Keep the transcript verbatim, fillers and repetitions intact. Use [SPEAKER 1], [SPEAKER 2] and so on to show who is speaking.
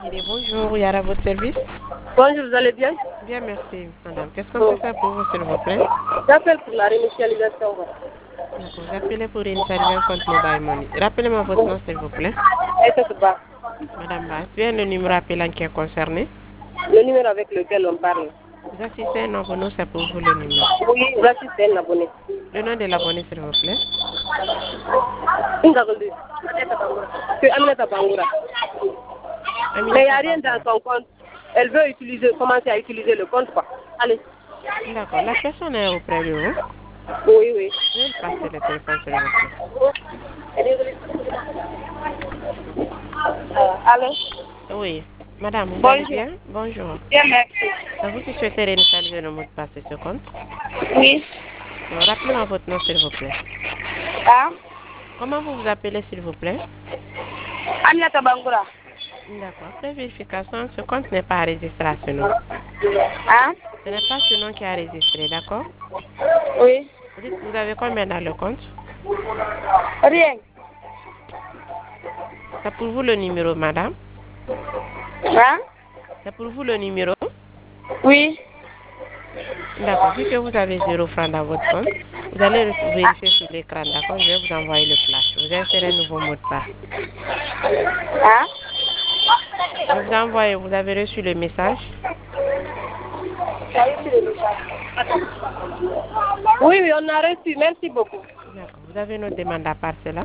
[SPEAKER 1] Il est bonjour, Yara, à votre service.
[SPEAKER 2] Bonjour, vous allez bien?
[SPEAKER 1] Bien, merci, madame. Qu'est-ce qu'on peut faire pour vous, s'il vous plaît?
[SPEAKER 2] J'appelle pour la réinitialisation.
[SPEAKER 1] D'accord, vous appelez pour réinitialiser un compte Mobile Money. Rappelez-moi votre nom, s'il vous plaît.
[SPEAKER 2] Et ça se bat.
[SPEAKER 1] Madame Bass, bien le numéro appelant qui est concerné.
[SPEAKER 2] Le numéro avec lequel on parle.
[SPEAKER 1] Vous assistez un abonné, c'est pour vous le numéro.
[SPEAKER 2] Oui, j'assiste un abonné.
[SPEAKER 1] Le nom de l'abonné, s'il vous plaît.
[SPEAKER 2] C'est Aminata Bangoura.
[SPEAKER 1] Aminata
[SPEAKER 2] Mais il n'y a rien
[SPEAKER 1] Bangoura.
[SPEAKER 2] dans son compte. Elle veut utiliser, commencer à utiliser le compte, quoi. Allez.
[SPEAKER 1] D'accord, la personne est auprès de vous.
[SPEAKER 2] Oui, oui.
[SPEAKER 1] Je vais lui passer le téléphone, s'il vous plaît.
[SPEAKER 2] Euh, allô?
[SPEAKER 1] Oui, madame, vous allez
[SPEAKER 2] Bonjour.
[SPEAKER 1] bien? Bonjour.
[SPEAKER 2] Bien, merci.
[SPEAKER 1] C'est vous qui souhaitez réinitialiser le mot de passe de ce compte?
[SPEAKER 2] Oui.
[SPEAKER 1] Donc, rappelez-moi votre nom, s'il vous plaît.
[SPEAKER 2] Ah?
[SPEAKER 1] Comment vous vous appelez, s'il vous plaît?
[SPEAKER 2] Aminata Bangoura.
[SPEAKER 1] D'accord. Après vérification, ce compte n'est pas enregistré à ce nom.
[SPEAKER 2] Ah?
[SPEAKER 1] Ce n'est pas ce nom qui est enregistré, d'accord?
[SPEAKER 2] Oui.
[SPEAKER 1] Vous dites que vous avez combien dans le compte?
[SPEAKER 2] Rien.
[SPEAKER 1] C'est pour vous le numéro, madame?
[SPEAKER 2] Ah?
[SPEAKER 1] C'est pour vous le numéro?
[SPEAKER 2] Oui.
[SPEAKER 1] D'accord. Vu que vous avez zéro franc dans votre compte, vous allez vérifier sur l'écran, d'accord? Je vais vous envoyer le flash. Vous insérez un nouveau mot de passe.
[SPEAKER 2] Ah?
[SPEAKER 1] Je vous envoie, vous avez reçu le message?
[SPEAKER 2] Oui, oui, on a reçu. Merci beaucoup.
[SPEAKER 1] D'accord. Vous avez une autre demande à part cela?